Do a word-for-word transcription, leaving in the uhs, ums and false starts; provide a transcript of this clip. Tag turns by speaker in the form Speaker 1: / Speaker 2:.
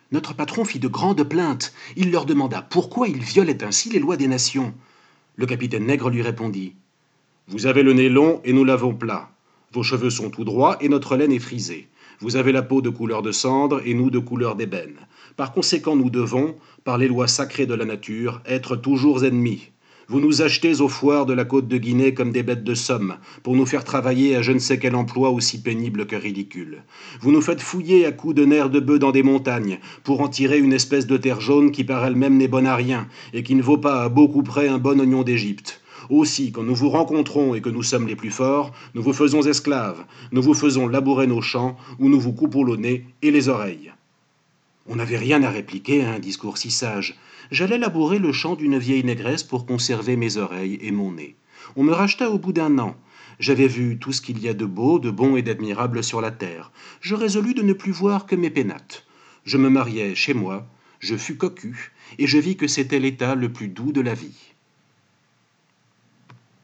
Speaker 1: Notre patron fit de grandes plaintes. Il leur demanda pourquoi ils violaient ainsi les lois des nations. Le capitaine Nègre lui répondit: Vous avez le nez long et nous l'avons plat. Vos cheveux sont tout droits et notre laine est frisée. Vous avez la peau de couleur de cendre et nous de couleur d'ébène. Par conséquent, nous devons, par les lois sacrées de la nature, être toujours ennemis. Vous nous achetez aux foires de la côte de Guinée comme des bêtes de somme, pour nous faire travailler à je ne sais quel emploi aussi pénible que ridicule. Vous nous faites fouiller à coups de nerfs de bœuf dans des montagnes, pour en tirer une espèce de terre jaune qui par elle-même n'est bonne à rien, et qui ne vaut pas à beaucoup près un bon oignon d'Égypte. Aussi, quand nous vous rencontrons et que nous sommes les plus forts, nous vous faisons esclaves, nous vous faisons labourer nos champs, ou nous vous coupons le nez et les oreilles. On n'avait rien à répliquer à un discours si sage. J'allais labourer le champ d'une vieille négresse pour conserver mes oreilles et mon nez. On me racheta au bout d'un an. J'avais vu tout ce qu'il y a de beau, de bon et d'admirable sur la terre. Je résolus de ne plus voir que mes pénates. Je me mariai chez moi, je fus cocu, et je vis que c'était l'état le plus doux de la vie.